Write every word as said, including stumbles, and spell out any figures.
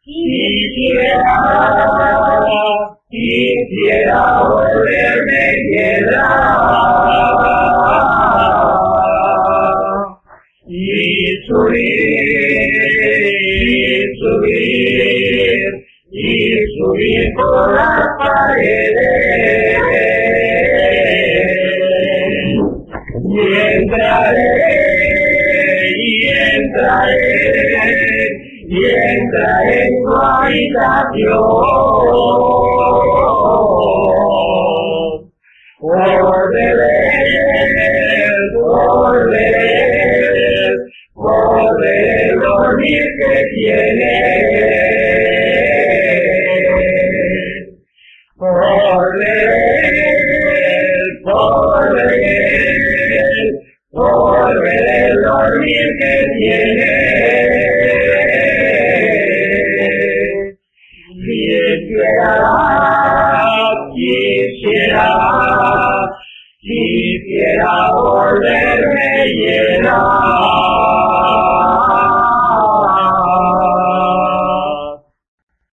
Quisiera, quisiera volverme piedra y subir, y subir, y subir por las paredes. Y entraré, y entraré, y entraré en tu habitación. Por beber, por beber, por beber el dormir que tienes. Por beber, por beber, por beber el dormir que tienes. Quisiera, quisiera, quisiera volverme llena.